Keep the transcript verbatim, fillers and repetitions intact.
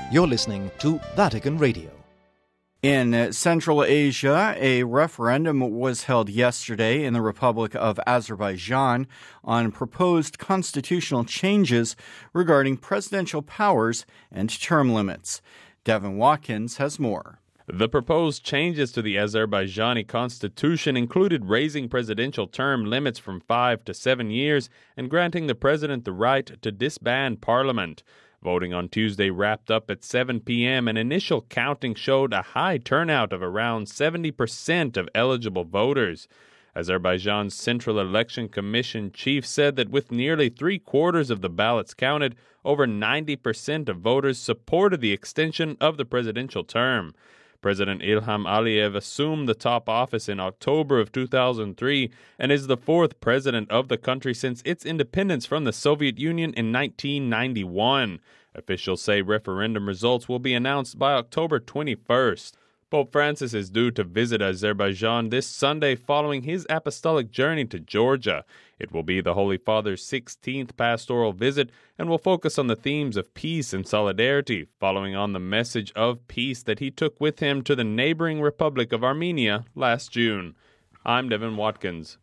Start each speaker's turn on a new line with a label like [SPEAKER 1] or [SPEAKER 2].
[SPEAKER 1] You're listening to Vatican Radio.
[SPEAKER 2] In Central Asia, a referendum was held yesterday in the Republic of Azerbaijan on proposed constitutional changes regarding presidential powers and term limits. Devin Watkins has more.
[SPEAKER 3] The proposed changes to the Azerbaijani constitution included raising presidential term limits from five to seven years and granting the president the right to disband parliament. Voting on Tuesday wrapped up at seven p.m. and initial counting showed a high turnout of around seventy percent of eligible voters. Azerbaijan's Central Election Commission chief said that with nearly three-quarters of the ballots counted, over ninety percent of voters supported the extension of the presidential term. President Ilham Aliyev assumed the top office in October of two thousand three and is the fourth president of the country since its independence from the Soviet Union in nineteen ninety-one. Officials say referendum results will be announced by October twenty-first. Pope Francis is due to visit Azerbaijan this Sunday following his apostolic journey to Georgia. It will be the Holy Father's sixteenth pastoral visit and will focus on the themes of peace and solidarity, following on the message of peace that he took with him to the neighboring Republic of Armenia last June. I'm Devin Watkins.